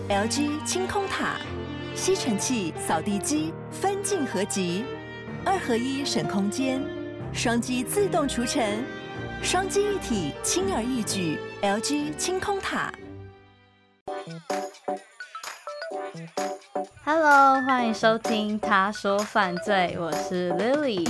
LG 清空塔，吸尘器、扫地机分镜合集，2合1省空间，双击自动除尘，双击一体轻而易举。LG 清空塔。 Hello， 欢迎收听《他说犯罪》，我是 Lily。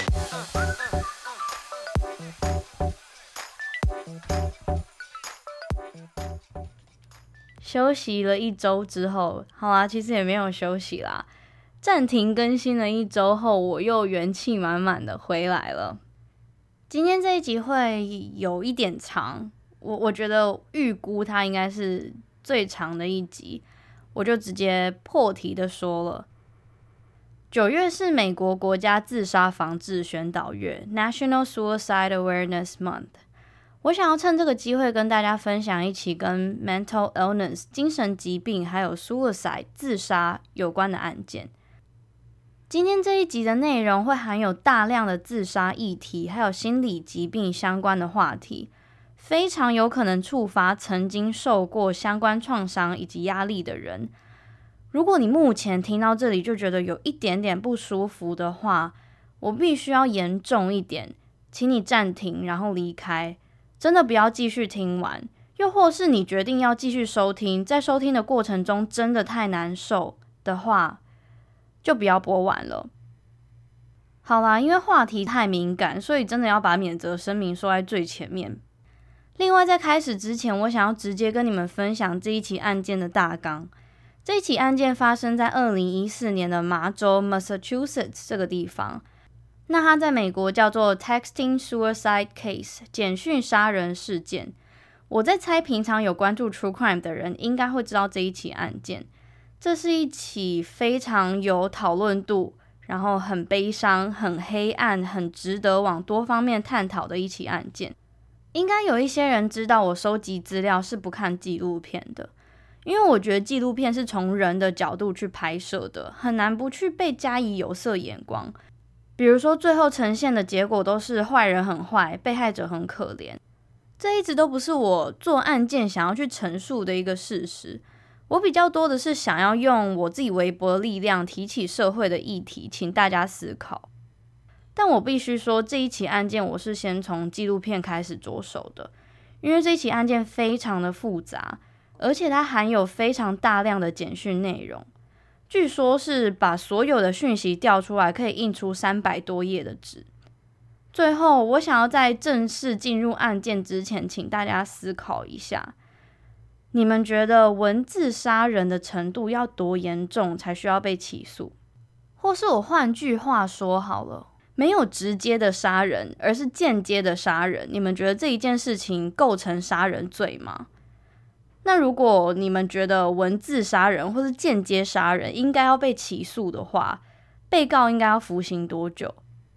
休息了1周之后，好啦，其实也没有休息啦，暂停更新了1周后，我又元气满满的回来了。今天这一集会有一点长，我觉得预估它应该是最长的一集，我就直接破题的说了。9月是美国国家自杀防治宣导月 National Suicide Awareness Month。我想要趁这个机会跟大家分享一起跟 mental illness 精神疾病还有 suicide 自杀有关的案件。今天这一集的内容会含有大量的自杀议题还有心理疾病相关的话题，非常有可能触发曾经受过相关创伤以及压力的人。如果你目前听到这里就觉得有一点点不舒服的话，我必须要严重一点，请你暂停然后离开，真的不要继续听完。又或是你决定要继续收听，在收听的过程中真的太难受的话，就不要播完了。好啦，因为话题太敏感，所以真的要把免责声明说在最前面。另外在开始之前，我想要直接跟你们分享这一起案件的大纲。这一起案件发生在2014年的麻州 Massachusetts 这个地方，那它在美国叫做 Texting Suicide Case 简讯杀人事件。我在猜平常有关注 True Crime 的人应该会知道这一起案件。这是一起非常有讨论度，然后很悲伤、很黑暗、很值得往多方面探讨的一起案件。应该有一些人知道我收集资料是不看纪录片的，因为我觉得纪录片是从人的角度去拍摄的，很难不去被加以有色眼光。比如说最后呈现的结果都是坏人很坏，被害者很可怜，这一直都不是我做案件想要去陈述的一个事实。我比较多的是想要用我自己微薄的力量提起社会的议题，请大家思考。但我必须说，这一起案件我是先从纪录片开始着手的，因为这一起案件非常的复杂，而且它含有非常大量的简讯内容，据说是把所有的讯息调出来可以印出300多页的纸。最后我想要在正式进入案件之前，请大家思考一下，你们觉得文字杀人的程度要多严重才需要被起诉？或是我换句话说好了，没有直接的杀人，而是间接的杀人，你们觉得这一件事情构成杀人罪吗？那如果你们觉得文字杀人或是间接杀人应该要被起诉的话，被告应该要服刑多久？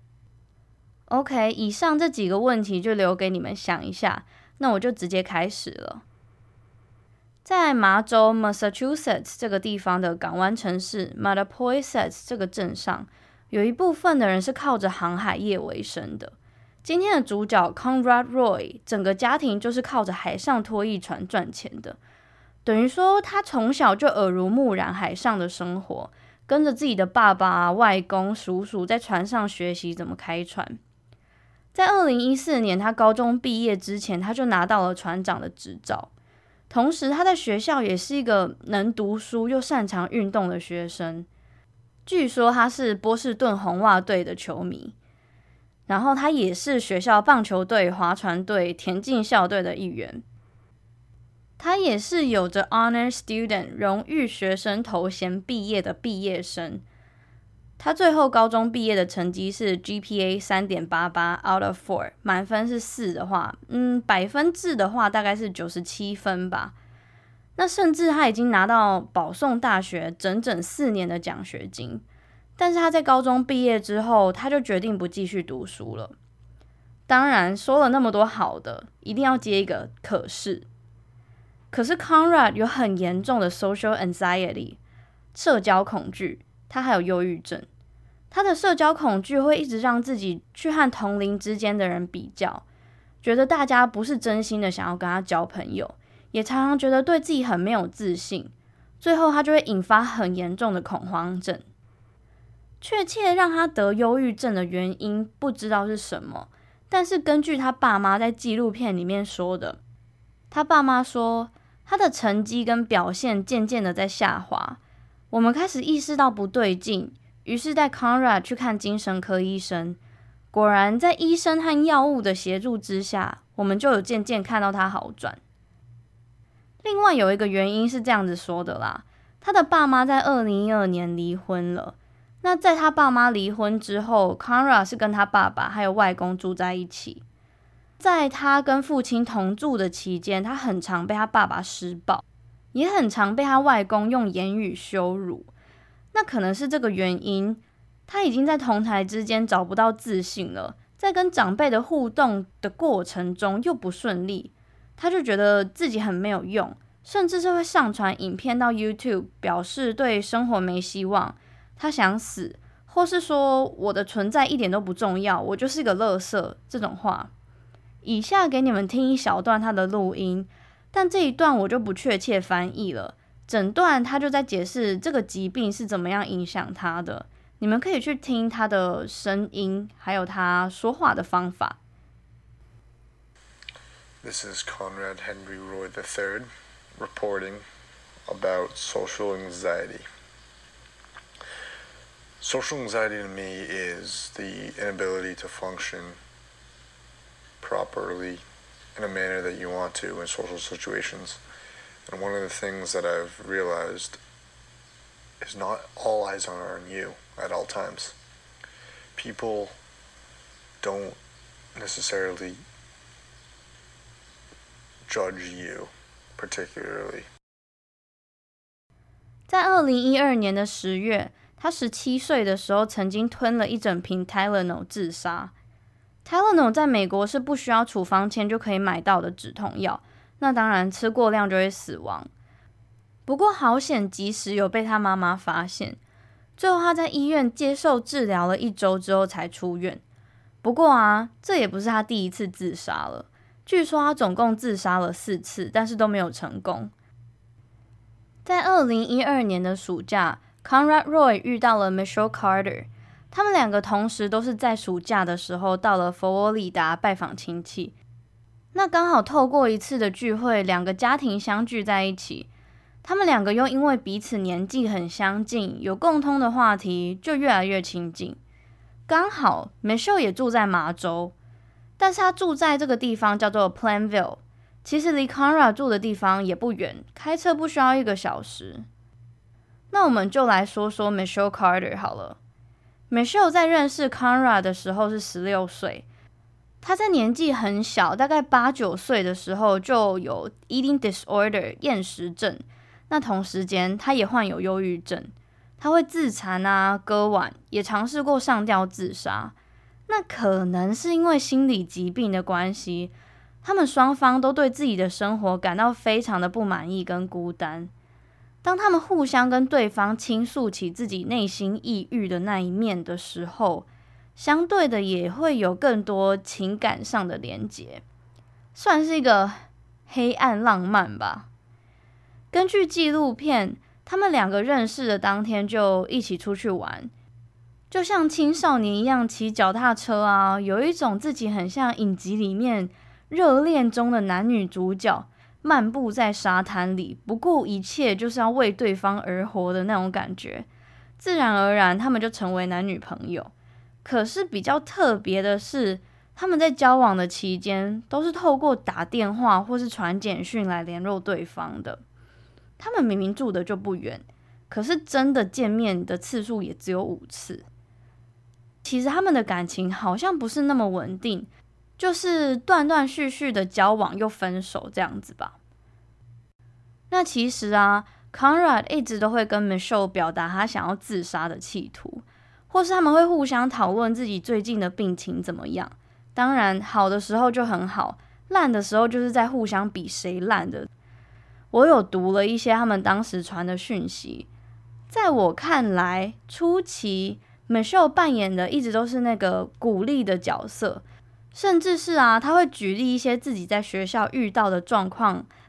OK， 以上这几个问题就留给你们想一下，那我就直接开始了。在麻州 Massachusetts 这个地方的港湾城市 Mattapoisett 这个镇上，有一部分的人是靠着航海业为生的。今天的主角 Conrad Roy 整个家庭就是靠着海上拖曳船赚钱的，等于说他从小就耳濡目染海上的生活，跟着自己的爸爸、外公、叔叔在船上学习怎么开船。在2014年他高中毕业之前，他就拿到了船长的执照，同时他在学校也是一个能读书又擅长运动的学生。据说他是波士顿红袜队的球迷，然后他也是学校棒球队、划船队、田径校队的一员。他也是有着 Honor Student 荣誉学生头衔毕业的毕业生。他最后高中毕业的成绩是 GPA 3.88 out of 4， 满分是4的话，百分制的话大概是97分吧。那甚至他已经拿到保送大学整整4年的奖学金，但是他在高中毕业之后，他就决定不继续读书了。当然说了那么多好的，一定要接一个可是。可是 Conrad 有很严重的 social anxiety 社交恐惧，他还有忧郁症。他的社交恐惧会一直让自己去和同龄之间的人比较，觉得大家不是真心的想要跟他交朋友，也常常觉得对自己很没有自信。 最后他就会引发很严重的恐慌症。确切让他得忧郁症的原因不知道是什么，但是根据他爸妈在纪录片里面说的，他爸妈说他的成绩跟表现渐渐的在下滑，我们开始意识到不对劲，于是带 Conrad 去看精神科医生。果然在医生和药物的协助之下，我们就有渐渐看到他好转。另外有一个原因是这样子说的啦，他的爸妈在2012年离婚了。那在他爸妈离婚之后， Conrad 是跟他爸爸还有外公住在一起。在他跟父亲同住的期间，他很常被他爸爸施暴，也很常被他外公用言语羞辱。那可能是这个原因，他已经在同侪之间找不到自信了，在跟长辈的互动的过程中又不顺利，他就觉得自己很没有用，甚至是会上传影片到 YouTube 表示对生活没希望，他想死，或是说我的存在一点都不重要，我就是个垃圾这种话。以下给你们听一小段他的录音，但这一段我就不确切翻译了，整段他就在解释这个疾病是怎么样影响他的，你们可以去听他的声音，还有他说话的方法。 This is Conrad Henry Roy III reporting about social anxiety. Social anxiety to me is the inability to function properly in a manner that you want to in social situations. And one of the things that I've realized is not all eyes are on you at all times. People don't necessarily judge you particularly. 在2012年的10月，他17岁的时候曾经吞了一整瓶 Tylenol 自杀。Tylenol 在美国是不需要处方签就可以买到的止痛药，那当然吃过量就会死亡。不过好险及时有被他妈妈发现，最后他在医院接受治疗了1周之后才出院。不过啊，这也不是他第一次自杀了，据说他总共自杀了4次，但是都没有成功。在2012年的暑假， Conrad Roy 遇到了 Michelle Carter， 他们两个同时都是在暑假的时候到了佛罗里达拜访亲戚。那刚好透过一次的聚会，两个家庭相聚在一起，他们两个又因为彼此年纪很相近，有共通的话题，就越来越亲近。刚好 Michelle 也住在麻州，但是他住在这个地方叫做 Plainville， 其实离 Conrad 住的地方也不远，开车不需要1个小时。那我们就来说说 Michelle Carter 好了。Michelle 在认识 Conrad 的时候是16岁，他在年纪很小，大概8、9岁的时候就有 eating disorder 厌食症，那同时间他也患有忧郁症，他会自残啊、割腕，也尝试过上吊自杀。那可能是因为心理疾病的关系，他们双方都对自己的生活感到非常的不满意跟孤单。当他们互相跟对方倾诉起自己内心抑郁的那一面的时候，相对的也会有更多情感上的连结，算是一个黑暗浪漫吧。根据纪录片，他们两个认识的当天就一起出去玩，就像青少年一样骑脚踏车啊，有一种自己很像影集里面热恋中的男女主角漫步在沙滩里，不顾一切就是要为对方而活的那种感觉，自然而然他们就成为男女朋友。可是比较特别的是，他们在交往的期间都是透过打电话或是传简讯来联络对方的。他们明明住的就不远，可是真的见面的次数也只有5次。其实他们的感情好像不是那么稳定，就是断断续续的交往又分手这样子吧。那其实啊 Conrad 一直都会跟 Michelle 表达他想要自杀的企图，或是他们会互相讨论自己最近的病情怎么样。当然好的时候就很好，烂的时候就是在互相比谁烂的。我有读了一些他们当时传的讯息，在我看来，初期 Michelle 扮演的一直都是那个鼓励的角色，甚至是啊，他会举例一些自己在学校遇到的状况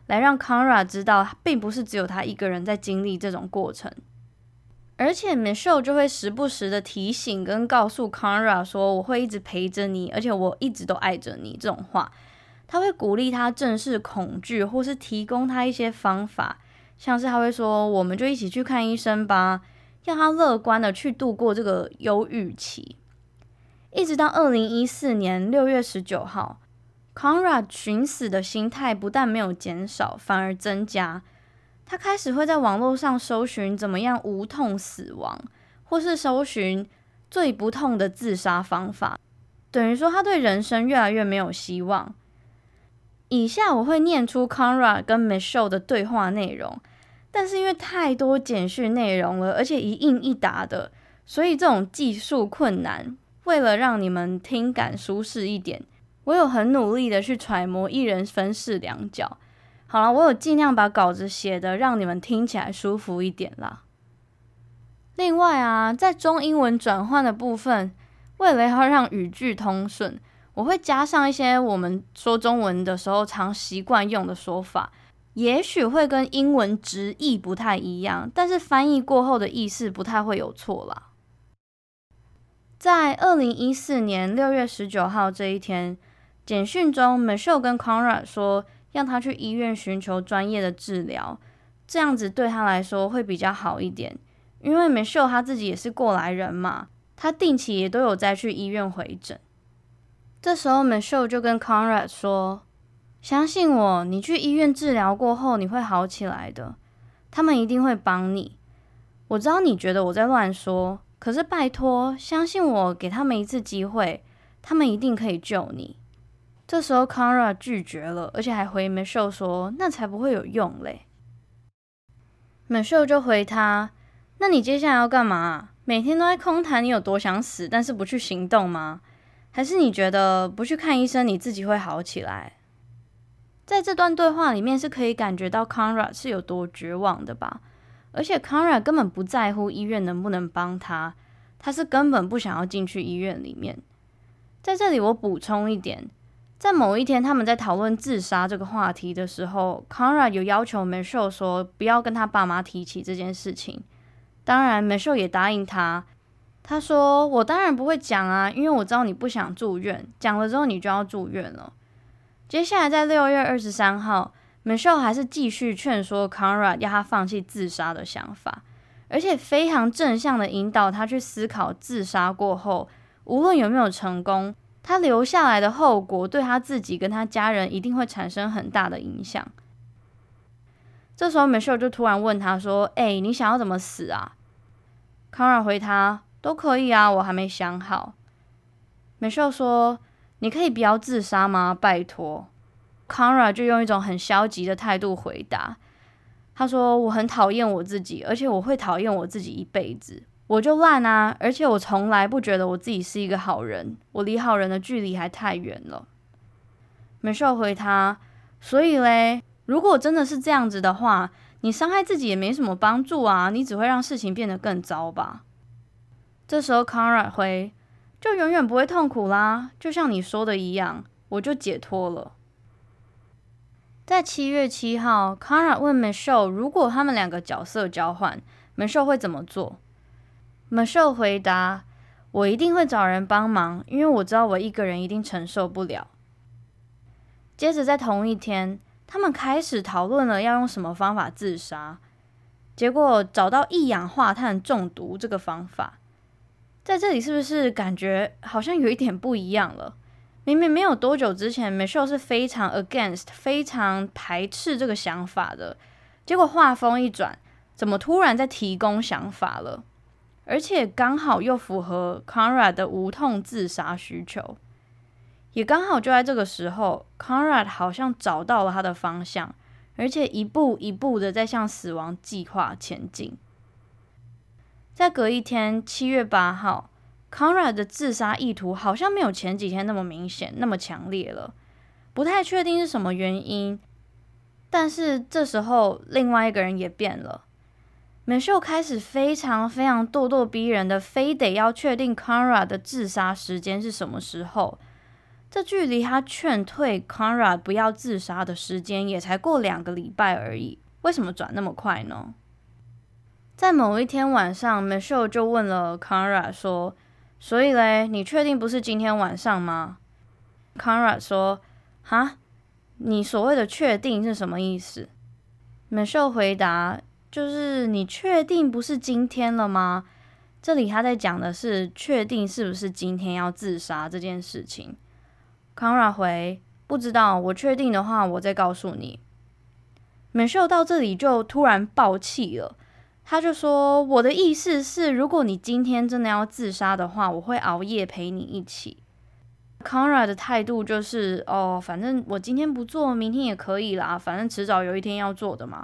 来让 Conrad 知道并不是只有他一个人在经历这种过程。而且 Michelle 就会时不时的提醒跟告诉 Conrad 说我会一直陪着你，而且我一直都爱着你这种话。他会鼓励他正视恐惧，或是提供他一些方法，像是他会说我们就一起去看医生吧，让他乐观的去度过这个忧郁期。一直到2014年6月19号 Conrad 寻死的心态不但没有减少，反而增加。他开始会在网络上搜寻怎么样无痛死亡，或是搜寻最不痛的自杀方法，等于说他对人生越来越没有希望。以下我会念出 Conrad 跟 Michelle 的对话内容，但是因为太多简讯内容了，而且一应一答的，所以这种技术困难，为了让你们听感舒适一点，我有很努力的去揣摩一人分饰两角。好了，我有尽量把稿子写的让你们听起来舒服一点啦。另外啊，在中英文转换的部分，为了要让语句通顺，我会加上一些我们说中文的时候常习惯用的说法，也许会跟英文直译不太一样，但是翻译过后的意思不太会有错啦。在2014年6月19号这一天，简讯中 Michelle 跟 Conrad 说让他去医院寻求专业的治疗，这样子对他来说会比较好一点。因为 Michelle 他自己也是过来人嘛，他定期也都有再去医院回诊。这时候 Michelle 就跟 Conrad 说，相信我，你去医院治疗过后你会好起来的，他们一定会帮你。我知道你觉得我在乱说，可是拜托，相信我，给他们一次机会，他们一定可以救你。这时候 Conrad 拒绝了，而且还回 Michelle 说那才不会有用嘞。Michelle 就回他，那你接下来要干嘛？每天都在空谈你有多想死，但是不去行动吗？还是你觉得不去看医生你自己会好起来？在这段对话里面是可以感觉到 Conrad 是有多绝望的吧。而且 Conrad 根本不在乎医院能不能帮他，他是根本不想要进去医院里面。在这里我补充一点，在某一天他们在讨论自杀这个话题的时候， Conrad 有要求 Michelle 说不要跟他爸妈提起这件事情。当然 Michelle 也答应他，他说我当然不会讲啊，因为我知道你不想住院，讲了之后你就要住院了。接下来在6月23号 Michelle 还是继续劝说 Conrad 要他放弃自杀的想法，而且非常正向的引导他去思考自杀过后无论有没有成功，他留下来的后果对他自己跟他家人一定会产生很大的影响。这时候 Michelle 就突然问他说，你想要怎么死啊？ Conrad 回他，都可以啊，我还没想好。 Michelle 说，你可以不要自杀吗？拜托。 Conrad 就用一种很消极的态度回答，他说我很讨厌我自己，而且我会讨厌我自己一辈子，我就烂啊，而且我从来不觉得我自己是一个好人，我离好人的距离还太远了。 Michelle 回他，所以嘞，如果真的是这样子的话，你伤害自己也没什么帮助啊，你只会让事情变得更糟吧。这时候 Conrad 回，就永远不会痛苦啦，就像你说的一样，我就解脱了。在7月7号 Conrad 问 Michelle 如果他们两个角色交换 Michelle 会怎么做。 Michelle 回答，我一定会找人帮忙，因为我知道我一个人一定承受不了。接着在同一天，他们开始讨论了要用什么方法自杀，结果找到一氧化碳中毒这个方法。在这里是不是感觉好像有一点不一样了？明明没有多久之前 Michelle 是非常 against 非常排斥这个想法的，结果话锋一转，怎么突然在提供想法了？而且刚好又符合 Conrad 的无痛自杀需求。也刚好就在这个时候 Conrad 好像找到了他的方向，而且一步一步的在向死亡计划前进。在隔一天7月8号 Conrad 的自杀意图好像没有前几天那么明显那么强烈了，不太确定是什么原因。但是这时候另外一个人也变了， Michelle 开始非常非常咄咄逼人的非得要确定 Conrad 的自杀时间是什么时候。 这距离他劝退 Conrad 不要自杀的时间也才过2个礼拜而已，为什么转那么快呢？在某一天晚上 Michelle 就问了 Conrad 说，所以嘞，你确定不是今天晚上吗？ Conrad 说，哈，你所谓的确定是什么意思？ Michelle 回答，就是你确定不是今天了吗？这里他在讲的是确定是不是今天要自杀这件事情。 Conrad 回，不知道，我确定的话我再告诉你。 Michelle 到这里就突然爆气了，他就说，我的意思是，如果你今天真的要自杀的话，我会熬夜陪你一起。 Conrad 的态度就是，反正我今天不做，明天也可以啦，反正迟早有一天要做的嘛。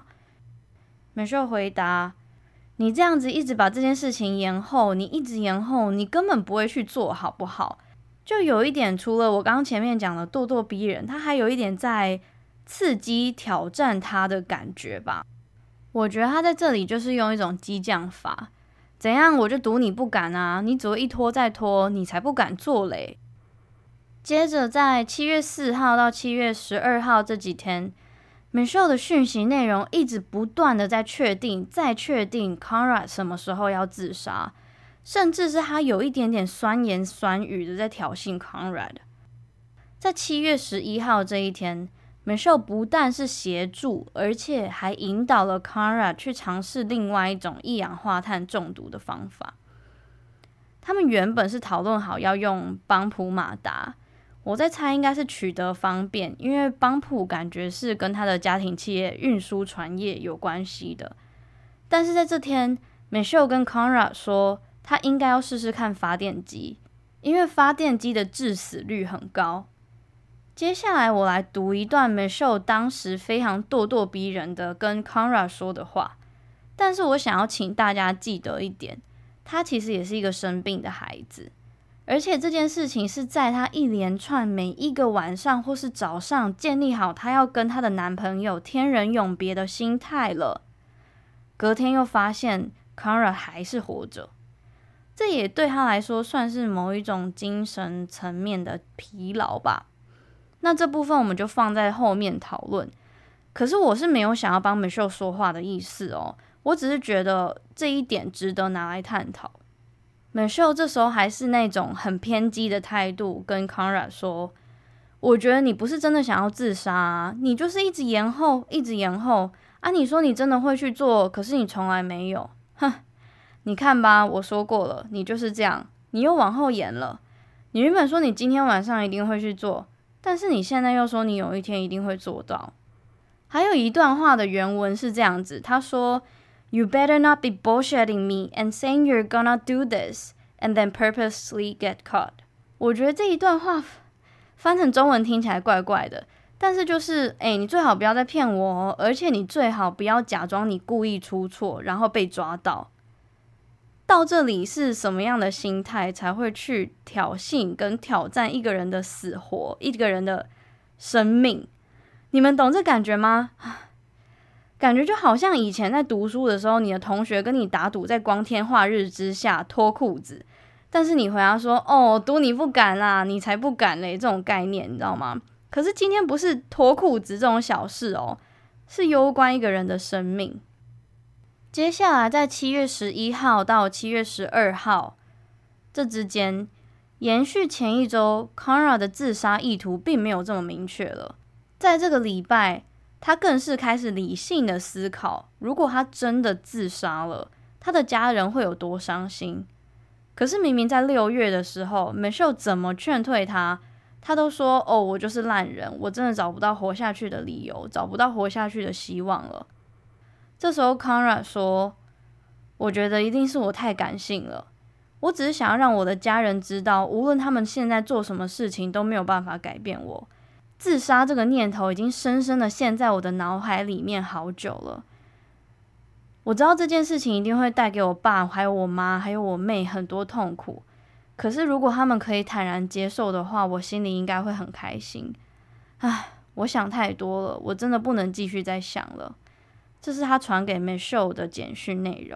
Michelle 回答，你这样子一直把这件事情延后，你一直延后，你根本不会去做，好不好？就有一点，除了我刚刚前面讲的咄咄逼人，他还有一点在刺激挑战他的感觉吧。我觉得他在这里就是用一种激将法，怎样我就赌你不敢啊，你只会一拖再拖，你才不敢做嘞。接着在7月4号到7月12号这几天， Michelle 的讯息内容一直不断的在确定再确定 Conrad 什么时候要自杀，甚至是他有一点点酸言酸语的在挑衅 Conrad。 在7月11号这一天， Michelle 不但是协助，而且还引导了 Conrad 去尝试另外一种一氧化碳中毒的方法。他们原本是讨论好要用邦普马达，我在猜应该是取得方便，因为邦普感觉是跟他的家庭企业运输船业有关系的。但是在这天， Michelle 跟 Conrad 说他应该要试试看发电机，因为发电机的致死率很高。接下来我来读一段 Michelle 当时非常咄咄逼人的跟 Conrad 说的话，但是我想要请大家记得一点，他其实也是一个生病的孩子，而且这件事情是在他一连串每一个晚上或是早上建立好他要跟他的男朋友天人永别的心态了，隔天又发现 Conrad 还是活着，这也对他来说算是某一种精神层面的疲劳吧。那这部分我们就放在后面讨论。可是我是没有想要帮 Michelle 说话的意思哦，我只是觉得这一点值得拿来探讨。Michelle 这时候还是那种很偏激的态度跟 Conrad 说，我觉得你不是真的想要自杀啊，你就是一直延后一直延后啊，你说你真的会去做，可是你从来没有，哼，你看吧，我说过了，你就是这样，你又往后延了，你原本说你今天晚上一定会去做，但是你现在又说你有一天一定会做到。还有一段话的原文是这样子，他说 You better not be bullshitting me and saying you're gonna do this and then purposely get caught。 我觉得这一段话翻成中文听起来怪怪的，但是就是你最好不要再骗我哦，而且你最好不要假装你故意出错然后被抓到。到这里是什么样的心态才会去挑衅跟挑战一个人的死活，一个人的生命？你们懂这感觉吗？感觉就好像以前在读书的时候，你的同学跟你打赌在光天化日之下脱裤子，但是你回答说赌你不敢啦，你才不敢嘞，这种概念你知道吗？可是今天不是脱裤子这种小事哦，是攸关一个人的生命。接下来在7月11号到7月12号这之间，延续前一周 Conrad 的自杀意图并没有这么明确了。在这个礼拜，他更是开始理性的思考，如果他真的自杀了，他的家人会有多伤心。可是明明在6月的时候 Michelle 怎么劝退他，他都说我就是烂人，我真的找不到活下去的理由，找不到活下去的希望了。这时候 Conrad 说，我觉得一定是我太感性了，我只是想要让我的家人知道，无论他们现在做什么事情都没有办法改变我，自杀这个念头已经深深的陷在我的脑海里面好久了。我知道这件事情一定会带给我爸还有我妈还有我妹很多痛苦，可是如果他们可以坦然接受的话，我心里应该会很开心。我想太多了，我真的不能继续再想了。这是他传给 Michelle 的简讯内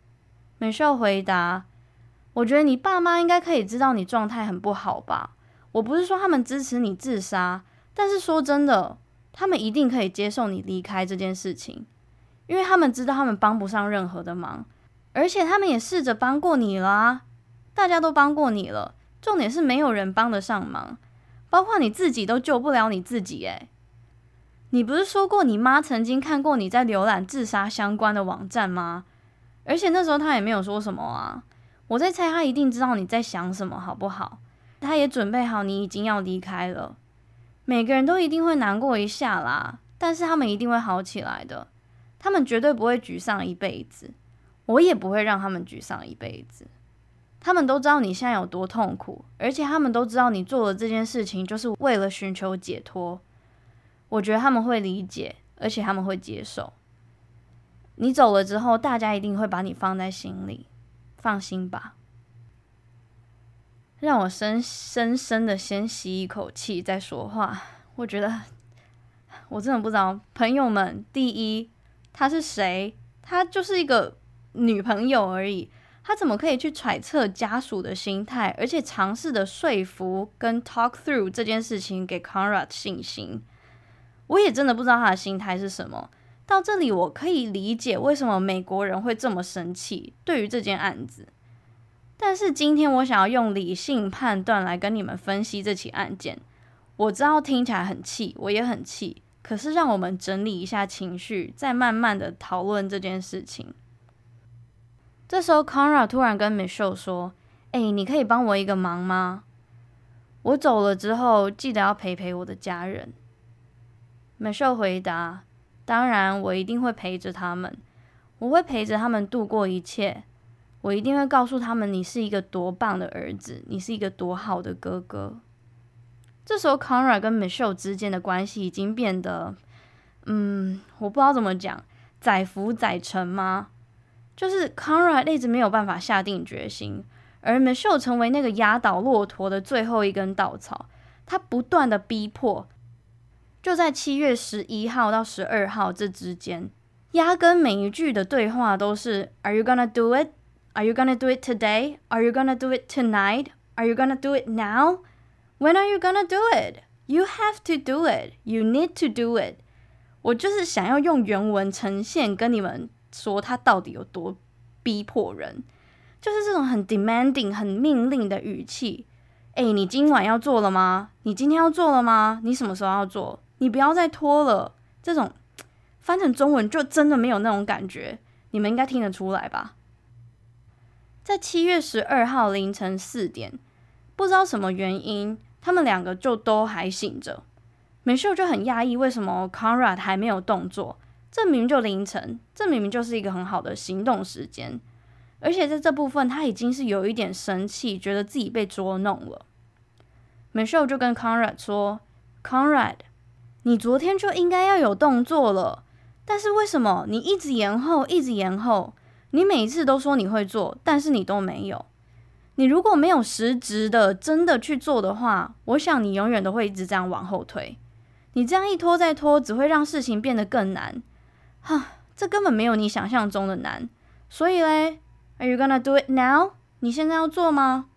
容。Michelle 回答，我觉得你爸妈应该可以知道你状态很不好吧， 我不是说他们支持你自杀，但是说真的，他们一定可以接受你离开这件事情，因为他们知道他们帮不上任何的忙，而且他们也试着帮过你了啊，大家都帮过你了，重点是没有人帮得上忙，包括你自己都救不了你自己耶。你不是说过你妈曾经看过你在浏览自杀相关的网站吗？而且那时候她也没有说什么啊，我在猜她一定知道你在想什么，好不好？她也准备好你已经要离开了。每个人都一定会难过一下啦，但是他们一定会好起来的。他们绝对不会沮丧一辈子，我也不会让他们沮丧一辈子。他们都知道你现在有多痛苦，而且他们都知道你做了这件事情就是为了寻求解脱。我觉得他们会理解，而且他们会接受。你走了之后，大家一定会把你放在心里，放心吧。让我深深的先吸一口气再说话。我觉得我真的不知道，朋友们，第一，他是谁？他就是一个女朋友而已，他怎么可以去揣测家属的心态，而且尝试的说服跟 talk through 这件事情给 Conrad 信心？我也真的不知道他的心态是什么。到这里我可以理解为什么美国人会这么生气对于这件案子，但是今天我想要用理性判断来跟你们分析这起案件。我知道听起来很气，我也很气，可是让我们整理一下情绪，再慢慢的讨论这件事情。这时候 Conrad 突然跟 Michelle 说，你可以帮我一个忙吗？我走了之后记得要陪我的家人。 Michelle 回答，当然我一定会陪着他们，我会陪着他们度过一切，我一定会告诉他们你是一个多棒的儿子，你是一个多好的哥哥。这时候 Conrad 跟 Michelle 之间的关系已经变得我不知道怎么讲，载浮载沉吗？就是 Conrad 一直没有办法下定决心，而 Michelle 成为那个压倒骆驼的最后一根稻草，他不断的逼迫。就在7月11号到12号这之间，压根每一句的对话都是 Are you gonna do it? Are you gonna do it today? Are you gonna do it tonight? Are you gonna do it now? When are you gonna do it? You have to do it. You need to do it. 我就是想要用原文呈现跟你们说他到底有多逼迫人，就是这种很 demanding 很命令的语气。你今晚要做了吗？你今天要做了吗？你什么时候要做？你不要再拖了。这种翻成中文就真的没有那种感觉，你们应该听得出来吧。在7月12号凌晨4点，不知道什么原因，他们两个就都还醒着。Michelle 就很讶异为什么 Conrad 还没有动作，这明明就凌晨，这明明就是一个很好的行动时间。而且在这部分他已经是有一点生气，觉得自己被捉弄了。Michelle 就跟 Conrad 说， Conrad， 你昨天就应该要有动作了，但是为什么你一直延后一直延后？你每一次都说你会做，但是你都没有。你如果没有实质的真的去做的话，我想你永远都会一直这样往后推。你这样一拖再拖，只会让事情变得更难。这根本没有你想象中的难。所以嘞，Are you gonna do it now？ 你现在要做吗？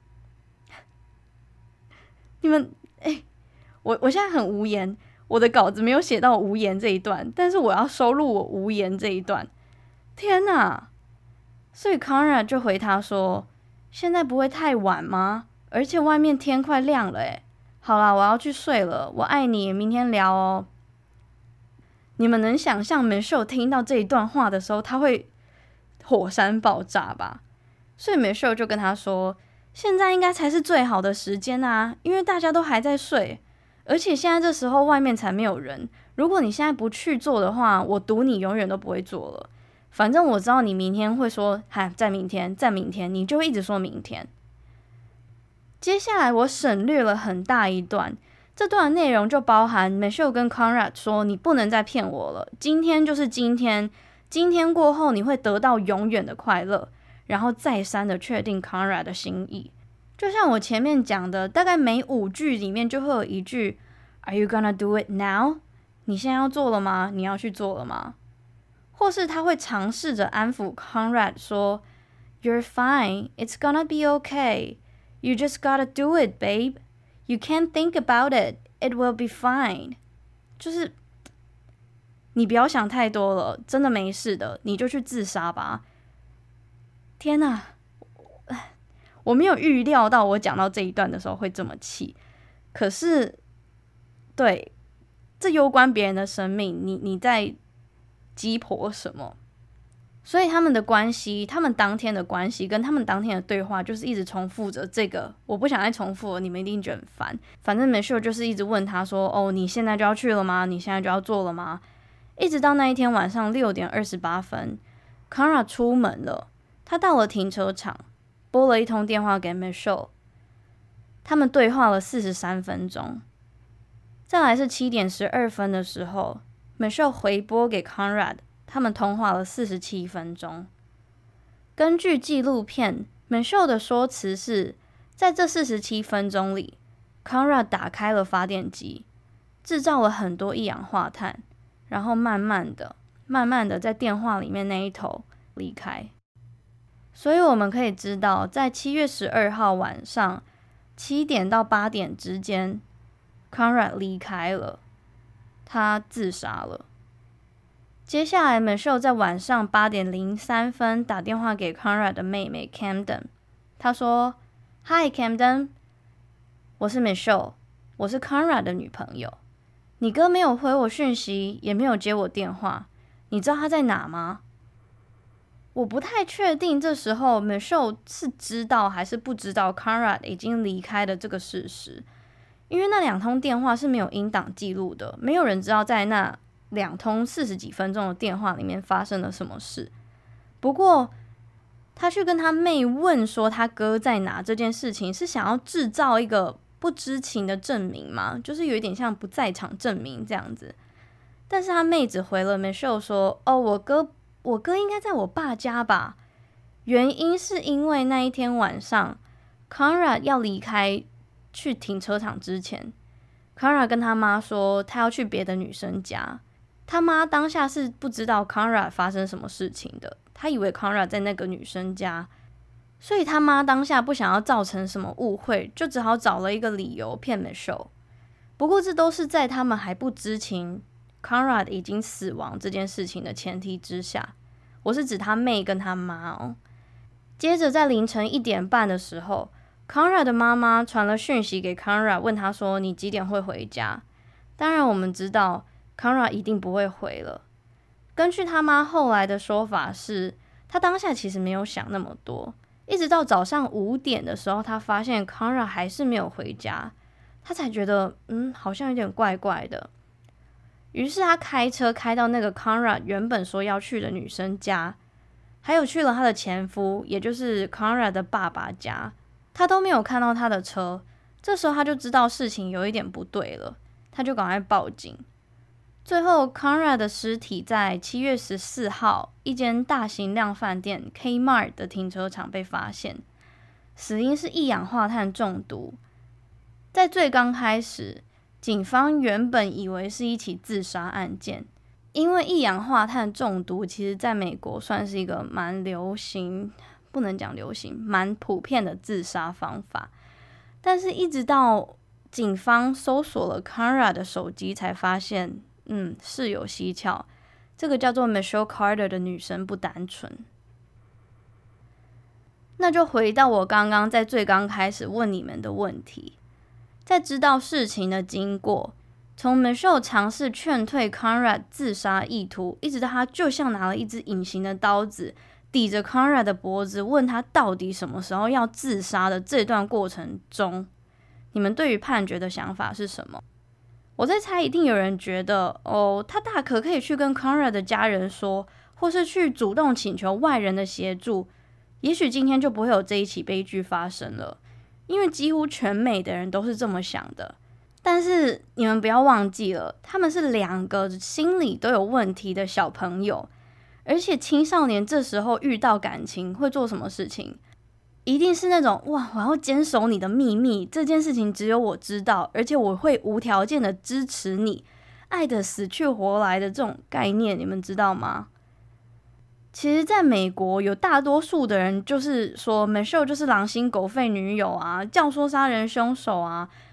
你们，我现在很无言，我的稿子没有写到无言这一段，但是我要收录我无言这一段。天哪！所以 Conrad 就回他说，现在不会太晚吗？而且外面天快亮了好啦，我要去睡了，我爱你，明天聊哦。你们能想象 Michelle 听到这一段话的时候，他会火山爆炸吧？所以 Michelle 就跟他说，现在应该才是最好的时间啊，因为大家都还在睡，而且现在这时候外面才没有人。如果你现在不去做的话，我赌你永远都不会做了。反正我知道你明天会说，再明天，再明天，你就会一直说明天。接下来我省略了很大一段，这段内容就包含 Michelle 跟 Conrad 说，你不能再骗我了，今天就是今天，今天过后你会得到永远的快乐，然后再三的确定 Conrad 的心意。就像我前面讲的，大概每5句里面就会有一句 Are you gonna do it now？ 你现在要做了吗？你要去做了吗？或是他会尝试着安抚 Conrad 说 You're fine, it's gonna be okay. You just gotta do it, babe. You can't think about it. It will be fine. 就是你不要想太多了，真的没事的，你就去自杀吧。天哪，我没有预料到我讲到这一段的时候会这么气。可是，对，这攸关别人的生命，你在鸡婆什么？所以他们的关系，他们当天的关系跟他们当天的对话，就是一直重复着这个。我不想再重复了，你们一定觉得很烦。反正Michelle就是一直问他说：“哦，你现在就要去了吗？你现在就要做了吗？”一直到那一天晚上6点28分 ，Conrad 出门了。他到了停车场，拨了一通电话给 Michelle。他们对话了43分钟。再来是7点12分的时候 ，Michelle 回拨给 Conrad。他们通话了47分钟。根据纪录片 ，Michelle 的说辞是，在这47分钟里 ，Conrad 打开了发电机，制造了很多一氧化碳，然后慢慢的在电话里面那一头离开。所以我们可以知道，在7月12号晚上7点到8点之间 ，Conrad 离开了，他自杀了。接下来 Michelle 在晚上8点03分打电话给 Conrad 的妹妹 Camden， 她说 ：“Hi Camden， 我是 Michelle， 我是 Conrad 的女朋友。你哥没有回我讯息，也没有接我电话，你知道他在哪吗？”我不太确定这时候 Michelle 是知道还是不知道 Conrad 已经离开的这个事实，因为那2通电话是没有音档记录的，没有人知道在那2通40几分钟的电话里面发生了什么事。不过他去跟他妹问说他哥在哪这件事情，是想要制造一个不知情的证明吗？就是有一点像不在场证明这样子。但是他妹只回了 Michelle 说：“哦，我哥应该在我爸家吧。”原因是因为那一天晚上 Conrad 要离开去停车场之前， Conrad 跟他妈说他要去别的女生家。他妈当下是不知道 Conrad 发生什么事情的，他以为 Conrad 在那个女生家，所以他妈当下不想要造成什么误会，就只好找了一个理由骗 Michelle。不过这都是在他们还不知情 Conrad 已经死亡这件事情的前提之下，我是指他妹跟他妈哦。接着在凌晨1点半的时候 ，Conrad 的妈妈传了讯息给 Conrad， 问他说：“你几点会回家？”当然我们知道Conrad 一定不会回了。根据他妈后来的说法是，他当下其实没有想那么多，一直到早上5点的时候，他发现 Conrad 还是没有回家，他才觉得好像有点怪怪的。于是他开车开到那个 Conrad 原本说要去的女生家，还有去了他的前夫，也就是 Conrad 的爸爸家，他都没有看到他的车。这时候他就知道事情有一点不对了，他就赶快报警。最后 Conrad 的尸体在7月14号一间大型量贩店 Kmart 的停车场被发现，死因是一氧化碳中毒。在最刚开始，警方原本以为是一起自杀案件，因为一氧化碳中毒其实在美国算是一个蛮流行，不能讲流行，蛮普遍的自杀方法。但是一直到警方搜索了 Conrad 的手机，才发现事有蹊跷，这个叫做 Michelle Carter 的女生不单纯。那就回到我刚刚在最刚开始问你们的问题，在知道事情的经过，从 Michelle 尝试劝退 Conrad 自杀意图，一直到他就像拿了一支隐形的刀子抵着 Conrad 的脖子，问他到底什么时候要自杀的这段过程中，你们对于判决的想法是什么？我在猜，一定有人觉得他大可以去跟 Conrad 的家人说，或是去主动请求外人的协助，也许今天就不会有这一起悲剧发生了。因为几乎全美的人都是这么想的。但是你们不要忘记了，他们是2个心理都有问题的小朋友，而且青少年这时候遇到感情会做什么事情？一定是那种哇，我要坚守你的秘密，这件事情只有我知道，而且我会无条件的支持你，爱的死去活来的这种概念，你们知道吗？其实在美国有大多数的人就是说 Michelle 就是狼心狗肺女友啊，教唆杀人凶手啊，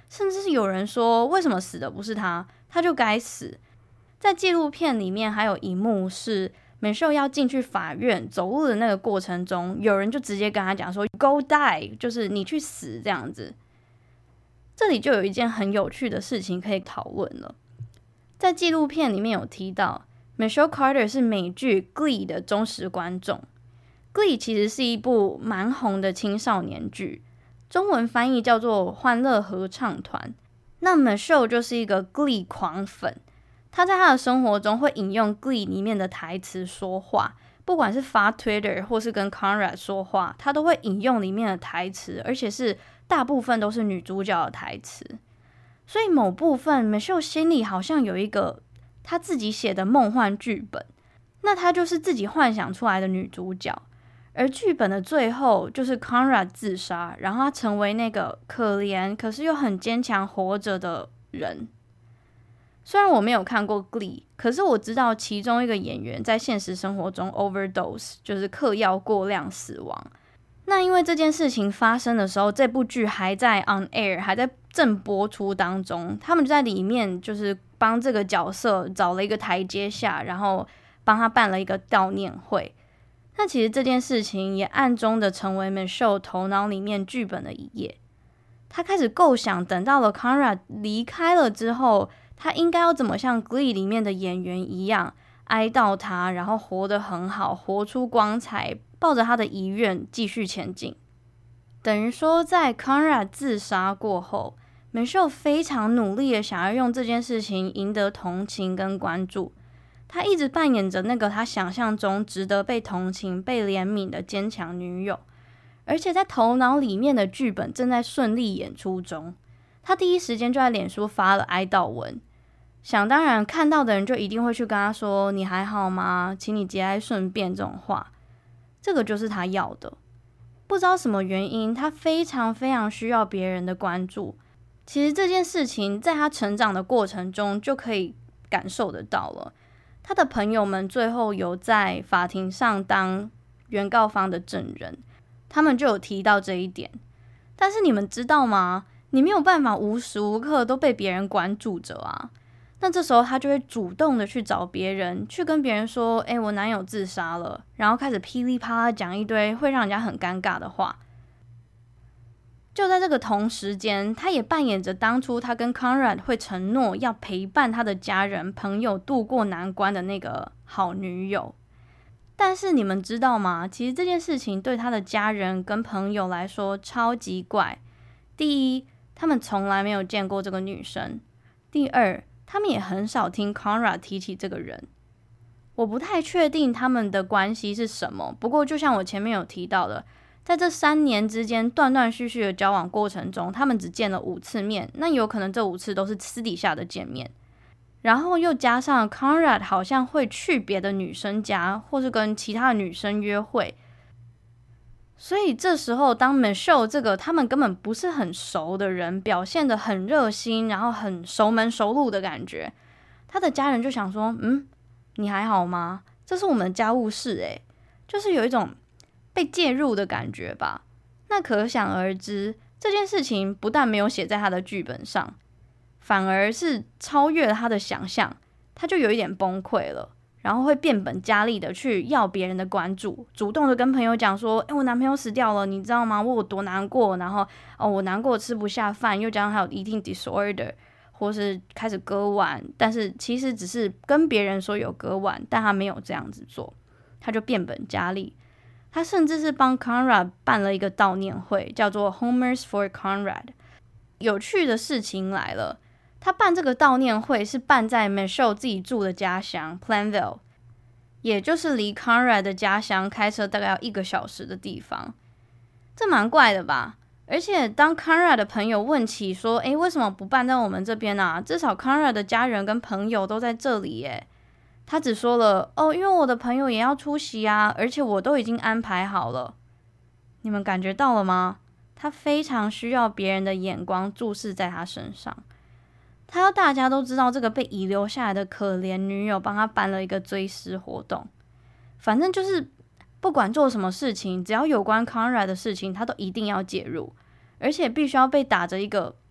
甚至是有人说为什么死的不是他，他就该死。在纪录片里面还有一幕是美秀要进去法院走路的那个过程中，有人就直接跟他讲说 Go die， 就是你去死这样子。这里就有一件很有趣的事情可以讨论了。在纪录片里面有提到 Michelle Carter 是美剧 Glee 的忠实观众。Glee 其实是一部蛮红的青少年剧，中文翻译叫做欢乐合唱团。那 Michelle 就是一个 Glee 狂粉，他在他的生活中会引用 Glee 里面的台词说话，不管是发 Twitter 或是跟 Conrad 说话，他都会引用里面的台词，而且是大部分都是女主角的台词。所以某部分 Michelle 心里好像有一个他自己写的梦幻剧本，那他就是自己幻想出来的女主角。而剧本的最后就是 Conrad 自杀，然后他成为那个可怜可是又很坚强活着的人。虽然我没有看过 Glee， 可是我知道其中一个演员在现实生活中 overdose， 就是嗑药过量死亡。那因为这件事情发生的时候，这部剧还在 on air， 还在正播出当中，他们就在里面就是帮这个角色找了一个台阶下，然后帮他办了一个悼念会。那其实这件事情也暗中的成为 Michelle 头脑里面剧本的一页。他开始构想，等到了 Conrad 离开了之后，他应该要怎么像 Glee 里面的演员一样哀悼他，然后活得很好，活出光彩，抱着他的遗愿继续前进。等于说在 Conrad 自杀过后， Michelle 非常努力的想要用这件事情赢得同情跟关注。她一直扮演着那个她想象中值得被同情、被怜悯的坚强女友，而且在头脑里面的剧本正在顺利演出中。她第一时间就在脸书发了哀悼文，想当然看到的人就一定会去跟她说你还好吗？请你节哀顺变这种话。这个就是她要的。不知道什么原因，她非常非常需要别人的关注。其实这件事情在她成长的过程中就可以感受得到了。他的朋友们最后有在法庭上当原告方的证人，他们就有提到这一点。但是你们知道吗？你没有办法无时无刻都被别人关注着啊。那这时候他就会主动的去找别人，去跟别人说我男友自杀了，然后开始噼里啪啦讲一堆会让人家很尴尬的话。就在这个同时间，他也扮演着当初他跟 Conrad 会承诺要陪伴他的家人朋友度过难关的那个好女友。但是你们知道吗？其实这件事情对他的家人跟朋友来说超级怪。第一，他们从来没有见过这个女生。第二，他们也很少听 Conrad 提起这个人。我不太确定他们的关系是什么，不过就像我前面有提到的，在这3年之间断断续续的交往过程中，他们只见了5次面，那有可能这5次都是私底下的见面。然后又加上 Conrad 好像会去别的女生家，或是跟其他的女生约会。所以这时候当 Michelle 这个他们根本不是很熟的人表现得很热心，然后很熟门熟路的感觉，他的家人就想说你还好吗？这是我们的家务事就是有一种被介入的感觉吧。那可想而知，这件事情不但没有写在他的剧本上，反而是超越了他的想象，他就有一点崩溃了，然后会变本加厉的去要别人的关注，主动的跟朋友讲说我男朋友死掉了，你知道吗？我有多难过，然后我难过吃不下饭，又加上还有 eating disorder， 或是开始割腕，但是其实只是跟别人说有割腕，但他没有这样子做，他就变本加厉。他甚至是帮 Conrad 办了一个悼念会，叫做 Homers for Conrad。 有趣的事情来了，他办这个悼念会是办在 Michelle 自己住的家乡 Plainville， 也就是离 Conrad 的家乡开车大概要1个小时的地方。这蛮怪的吧？而且当 Conrad 的朋友问起说为什么不办在我们这边啊？至少 Conrad 的家人跟朋友都在这里耶。他只说了因为我的朋友也要出席啊，而且我都已经安排好了。你们感觉到了吗？他非常需要别人的眼光注视在他身上，他要大家都知道这个被遗留下来的可怜女友帮他办了一个追思活动。反正就是不管做什么事情，只要有关 Conrad 的事情，他都一定要介入，而且必须要被打着一个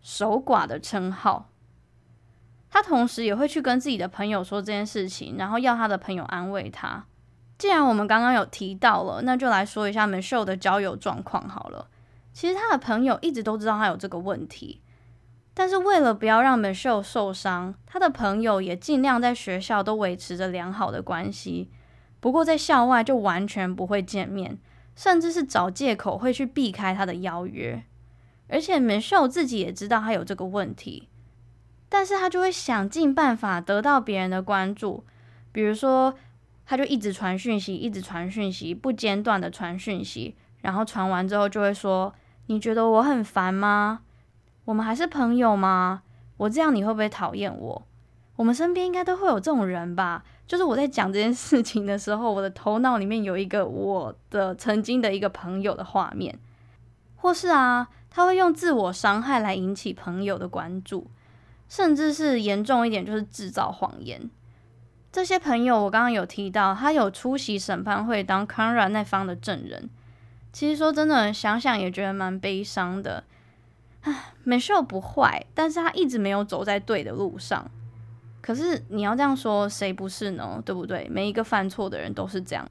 守寡的称号。他同时也会去跟自己的朋友说这件事情，然后要他的朋友安慰他。既然我们刚刚有提到了，那就来说一下 Michelle 的交友状况好了。其实他的朋友一直都知道他有这个问题，但是为了不要让 Michelle 受伤，他的朋友也尽量在学校都维持着良好的关系，不过在校外就完全不会见面，甚至是找借口会去避开他的邀约。而且 Michelle 自己也知道他有这个问题，但是他就会想尽办法得到别人的关注，比如说他就一直传讯息，一直传讯息，不间断的传讯息，然后传完之后就会说，你觉得我很烦吗？我们还是朋友吗？我这样你会不会讨厌我？我们身边应该都会有这种人吧，就是我在讲这件事情的时候，我的头脑里面有一个我的曾经的一个朋友的画面，或是他会用自我伤害来引起朋友的关注，甚至是严重一点就是制造谎言。这些朋友我刚刚有提到，他有出席审判会当 Conrad 那方的证人。其实说真的，想想也觉得蛮悲伤的。Michelle 不坏，但是他一直没有走在对的路上。可是你要这样说，谁不是呢？对不对？每一个犯错的人都是这样。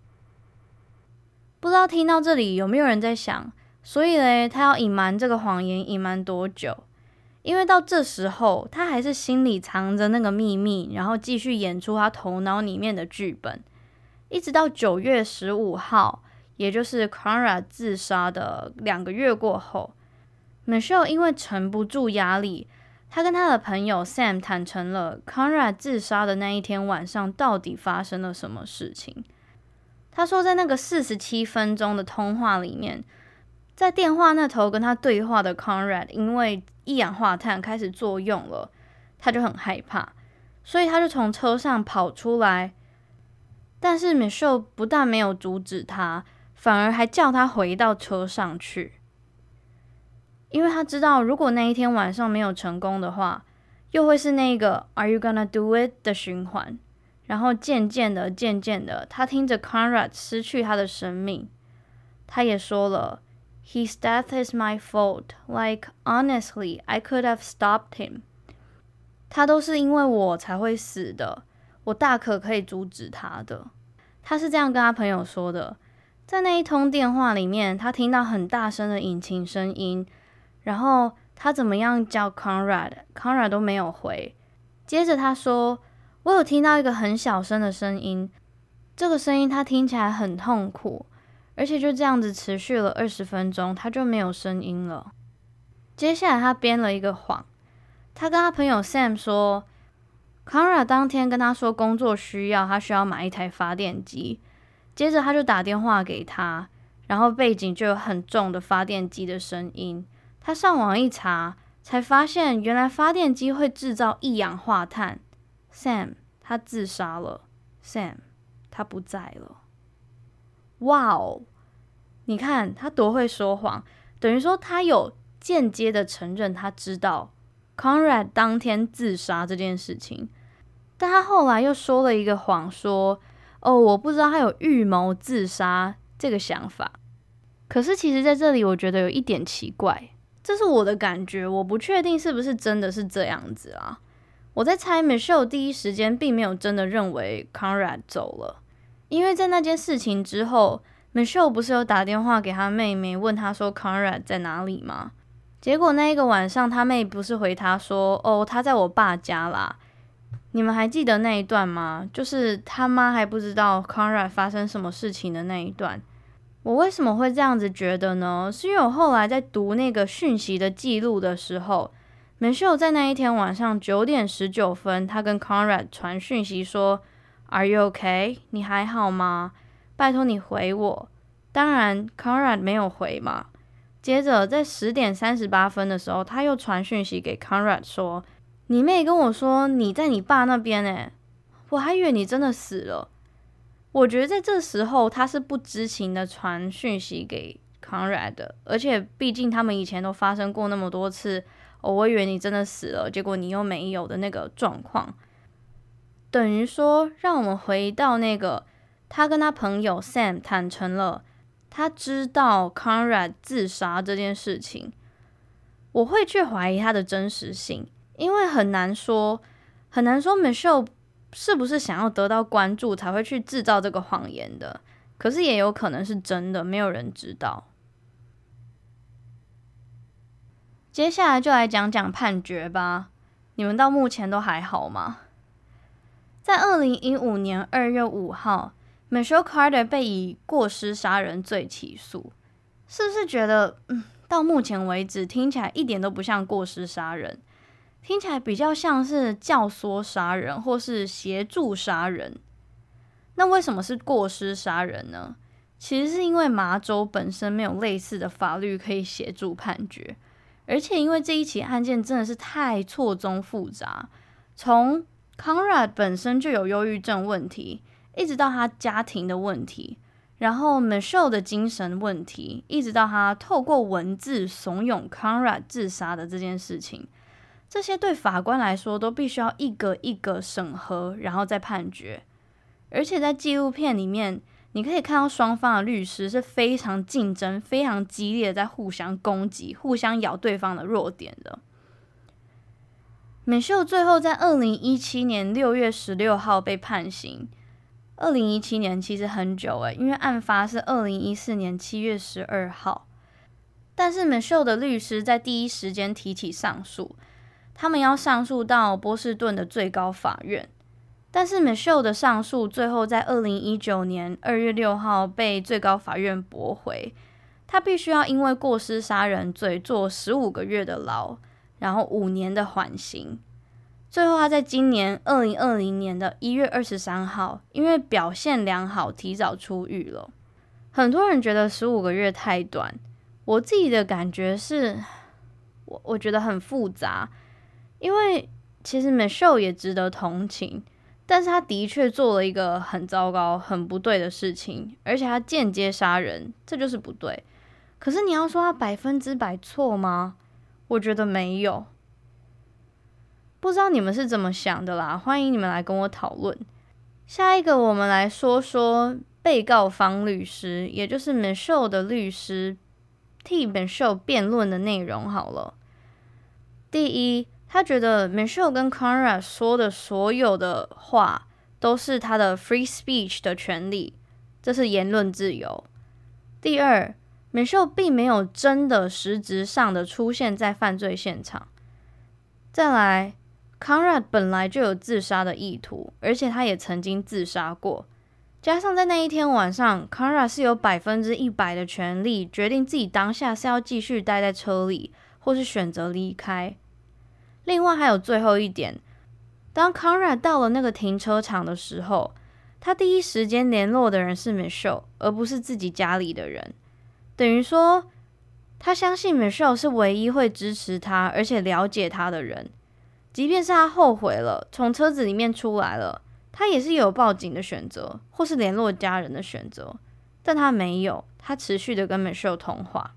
不知道听到这里有没有人在想，所以嘞，他要隐瞒这个谎言，隐瞒多久？因为到这时候，他还是心里藏着那个秘密，然后继续演出他头脑里面的剧本，一直到9月15号，也就是 Conrad 自杀的2个月过后， Michelle 因为沉不住压力，他跟他的朋友 Sam 坦诚了 Conrad 自杀的那一天晚上到底发生了什么事情。他说在那个47分钟的通话里面，在电话那头跟他对话的 Conrad 因为一氧化碳开始作用了，他就很害怕，所以他就从车上跑出来。但是 Michelle 不但没有阻止他，反而还叫他回到车上去，因为他知道如果那一天晚上没有成功的话，又会是那个 Are you gonna do it 的循環。然后渐渐的，他听着 Conrad 失去他的生命，他也说了 His death is my fault. Like, honestly, I could have stopped him. 他都是因为我才会死的，我大可以阻止他的。他是这样跟他朋友说的。在那一通电话里面，他听到很大声的引擎声音，然后他怎么样叫 Conrad 都没有回。接着他说，我有听到一个很小声的声音，这个声音他听起来很痛苦，而且就这样子持续了20分钟，他就没有声音了。接下来他编了一个谎，他跟他朋友 Sam 说 Conrad 当天跟他说工作需要，他需要买一台发电机。接着他就打电话给他，然后背景就有很重的发电机的声音。他上网一查，才发现原来发电机会制造一氧化碳。Sam 他自杀了， Sam 他不在了。哇哦，你看他多会说谎，等于说他有间接的承认他知道 Conrad 当天自杀这件事情，但他后来又说了一个谎，说我不知道他有预谋自杀这个想法。可是其实在这里我觉得有一点奇怪，这是我的感觉，我不确定是不是真的是这样子啊。我在猜 Michelle 第一时间并没有真的认为 Conrad 走了，因为在那件事情之后， Michelle 不是有打电话给他妹妹问他说 Conrad 在哪里吗？结果那一个晚上他妹不是回他说他在我爸家啦。你们还记得那一段吗？就是他妈还不知道 Conrad 发生什么事情的那一段。我为什么会这样子觉得呢？是因为我后来在读那个讯息的记录的时候， Michelle 在那一天晚上9点19分，他跟 Conrad 传讯息说 Are you okay？ 你还好吗？拜托你回我。当然 Conrad 没有回嘛。接着在10点38分的时候，他又传讯息给 Conrad 说，你妹跟我说你在你爸那边耶，我还以为你真的死了。我觉得在这时候他是不知情的传讯息给 Conrad 的，而且毕竟他们以前都发生过那么多次我以为你真的死了，结果你又没有的那个状况。等于说让我们回到那个他跟他朋友 Sam 坦诚了他知道 Conrad 自杀这件事情。 我会去怀疑它的真实性，因为很难说 Michelle 是不是想要得到关注才会去制造这个谎言的，可是也有可能是真的，没有人知道。接下来就来讲讲判决吧，你们到目前都还好吗？在2015年2月5号 Michelle Carter 被以过失杀人罪起诉，是不是觉得到目前为止听起来一点都不像过失杀人，听起来比较像是教唆杀人或是协助杀人？那为什么是过失杀人呢？其实是因为麻州本身没有类似的法律可以协助判决，而且因为这一起案件真的是太错综复杂，从 Conrad 本身就有忧郁症问题，一直到他家庭的问题，然后 Michelle 的精神问题，一直到他透过文字怂恿 Conrad 自杀的这件事情，这些对法官来说都必须要一个一个审核，然后再判决。而且在纪录片里面，你可以看到双方的律师是非常竞争、非常激烈的在互相攻击、互相咬对方的弱点的。Michelle 最后在2017年6月16号被判刑。2017年其实很久因为案发是2014年7月12号。但是 Michelle 的律师在第一时间提起上诉，他们要上诉到波士顿的最高法院。但是 Michelle 的上诉最后在2019年2月6号被最高法院驳回，他必须要因为过失杀人罪坐15个月的牢，然后5年的缓刑。最后他在今年2020年的1月23号，因为表现良好提早出狱了。很多人觉得15个月太短，我自己的感觉是，我觉得很复杂，因为其实 Michelle 也值得同情，但是他的确做了一个很糟糕、很不对的事情，而且他间接杀人，这就是不对。可是你要说他100%错吗？我觉得没有。不知道你们是怎么想的啦，欢迎你们来跟我讨论。下一个我们来说说被告方律师，也就是 Michelle 的律师替 Michelle 辩论的内容好了。第一，他觉得 Michelle 跟 Conrad 说的所有的话都是他的 free speech 的权利，这是言论自由。第二， Michelle 并没有真的实质上的出现在犯罪现场。再来， Conrad 本来就有自杀的意图，而且他也曾经自杀过，加上在那一天晚上 Conrad 是有100%的权利决定自己当下是要继续待在车里，或是选择离开。另外还有最后一点，当 Conrad 到了那个停车场的时候，他第一时间联络的人是 Michelle， 而不是自己家里的人。等于说，他相信 Michelle 是唯一会支持他，而且了解他的人。即便是他后悔了，从车子里面出来了，他也是有报警的选择，或是联络家人的选择。但他没有，他持续的跟 Michelle 通话。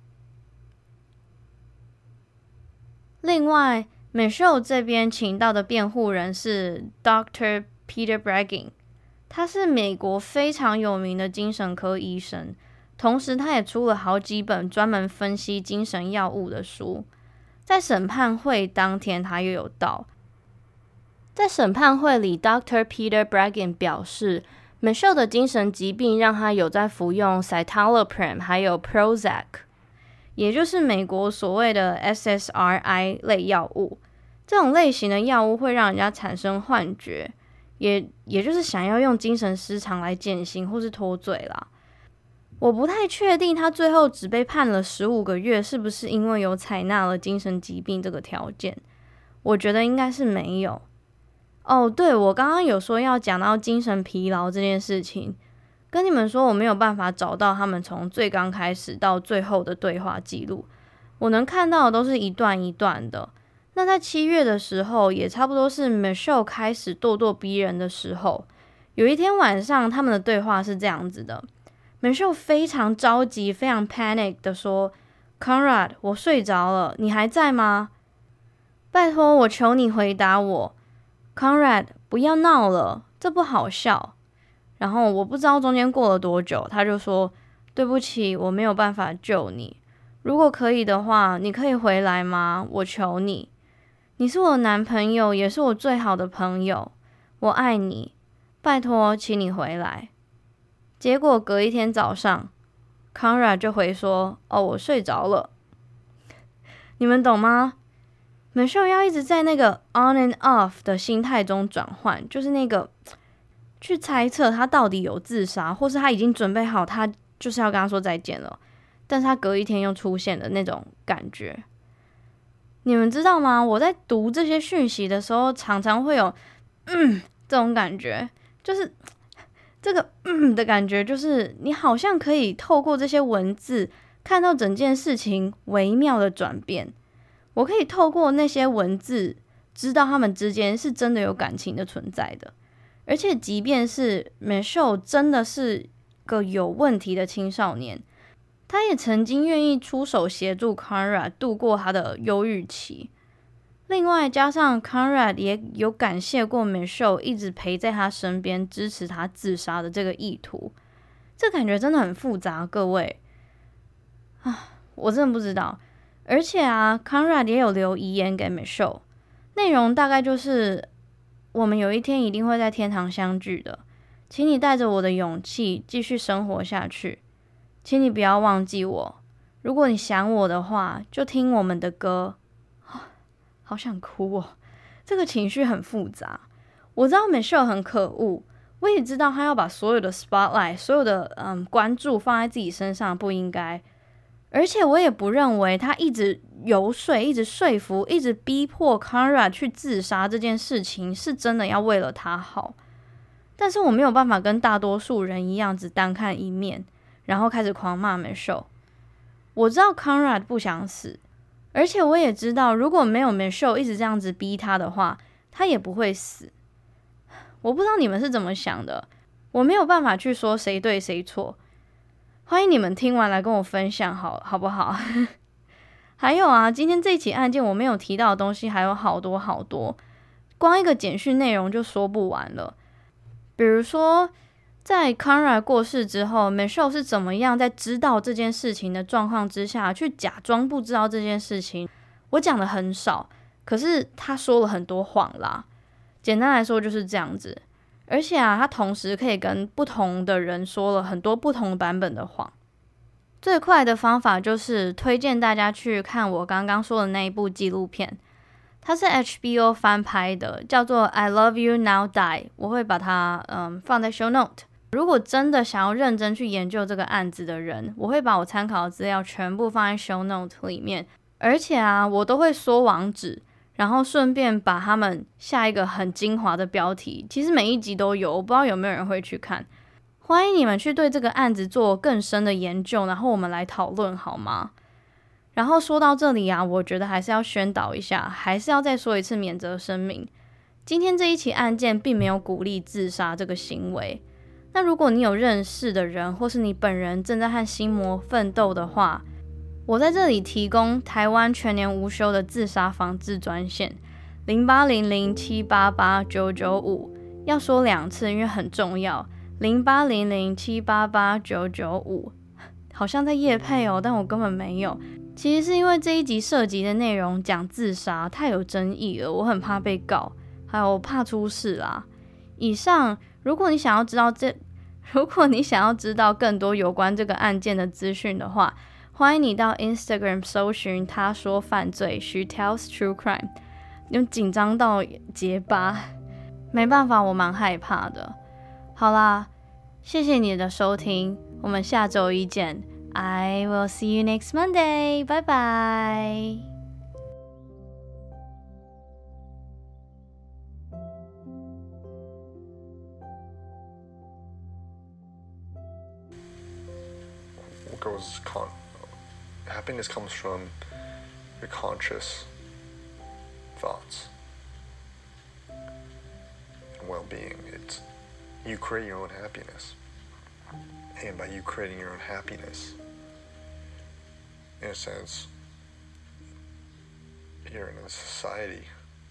另外， Michelle 这边请到的辩护人是 Dr. Peter Breggin， 他是美国非常有名的精神科医生，同时他也出了好几本专门分析精神药物的书。在审判会当天他又有到，在审判会里 Dr. Peter Breggin 表示 Michelle 的精神疾病让他有在服用 Citalopram 还有 Prozac， 也就是美国所谓的 SSRI 类药物。这种类型的药物会让人家产生幻觉，也就是想要用精神失常来减刑或是脱罪啦。我不太确定他最后只被判了15个月是不是因为有采纳了精神疾病这个条件，我觉得应该是没有。对，我刚刚有说要讲到精神疲劳这件事情，跟你们说我没有办法找到他们从最刚开始到最后的对话记录，我能看到的都是一段一段的。那在7月的时候，也差不多是 Michelle 开始咄咄逼人的时候，有一天晚上他们的对话是这样子的。Michelle 非常着急，非常 panic 的说 Conrad， 我睡着了，你还在吗？拜托，我求你回答我。 Conrad， 不要闹了，这不好笑。然后我不知道中间过了多久，他就说对不起，我没有办法救你。 如果可以的话，你可以回来吗？我求你，你是我男朋友，也是我最好的朋友，我爱你，拜托，请你回来。结果隔一天早上 Conrad 就回说，哦，我睡着了。你们懂吗？Michelle 要一直在那个 on and off 的心态中转换，就是那个去猜测他到底有自杀，或是他已经准备好，他就是要跟他说再见了，但是他隔一天又出现的那种感觉。你们知道吗？我在读这些讯息的时候，常常会有这种感觉，就是这个的感觉，就是你好像可以透过这些文字看到整件事情微妙的转变。我可以透过那些文字知道他们之间是真的有感情的存在的，而且即便是 Michelle 真的是个有问题的青少年，他也曾经愿意出手协助 Conrad 度过他的忧郁期。另外加上 Conrad 也有感谢过 Michelle 一直陪在他身边支持他自杀的这个意图，这感觉真的很复杂，各位我真的不知道。而且Conrad 也有留遗言给 Michelle， 内容大概就是我们有一天一定会在天堂相聚的，请你带着我的勇气继续生活下去，请你不要忘记我，如果你想我的话就听我们的歌。好想哭哦，这个情绪很复杂。我知道 Michelle 很可恶，我也知道他要把所有的 spotlight 所有的关注放在自己身上不应该，而且我也不认为他一直游说一直说服一直逼迫 Conrad 去自杀这件事情是真的要为了他好。但是我没有办法跟大多数人一样只单看一面，然后开始狂骂 Michelle。 我知道 Conrad 不想死，而且我也知道如果没有 Michelle 一直这样子逼他的话，他也不会死。我不知道你们是怎么想的，我没有办法去说谁对谁错，欢迎你们听完来跟我分享好不好？还有今天这起案件我没有提到的东西还有好多好多，光一个简讯内容就说不完了。比如说在 Conrad 过世之后， Michelle 是怎么样在知道这件事情的状况之下去假装不知道这件事情。我讲的很少，可是他说了很多谎啦，简单来说就是这样子。而且他同时可以跟不同的人说了很多不同版本的谎。最快的方法就是推荐大家去看我刚刚说的那一部纪录片，它是 HBO 翻拍的，叫做 I Love You Now Die， 我会把它放在 show note。 如果真的想要认真去研究这个案子的人，我会把我参考的资料全部放在 show note 里面，而且我都会缩网址，然后顺便把他们下一个很精华的标题，其实每一集都有，我不知道有没有人会去看。欢迎你们去对这个案子做更深的研究，然后我们来讨论好吗？然后说到这里我觉得还是要宣导一下，还是要再说一次免责声明，今天这一起案件并没有鼓励自杀这个行为。那如果你有认识的人，或是你本人正在和心魔奋斗的话，我在这里提供台湾全年无休的自杀防治专线0800788995，要说2次，因为很重要。0800788995，好像在业配哦，但我根本没有。其实是因为这一集涉及的内容讲自杀太有争议了，我很怕被告，还有怕出事啦。以上，如果你想要知道更多有关这个案件的资讯的话，欢迎你到 Instagram 搜寻他说犯罪 She Tells True Crime。 有紧张到结巴，没办法，我蛮害怕的。好啦，谢谢你的收听，我们下周一见。I will see you next Monday. Bye bye. Happiness comes from your conscious thoughts and well-being. It's you create your own happiness, and by you creating your own happiness, in a sense, you're in a society,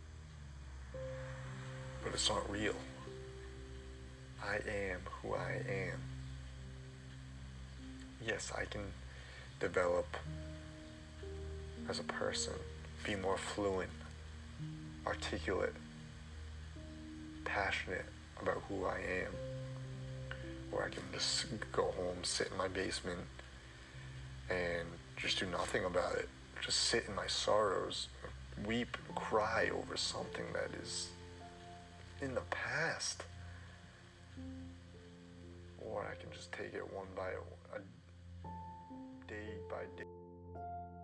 but it's not real. I am who I am. Yes, I can develop as a person, be more fluent, articulate, passionate about who I am, where I can just go home, sit in my basement, and just do nothing about it. Just sit in my sorrows, weep, cry over something that is in the past. Or I can just take it one by day by day.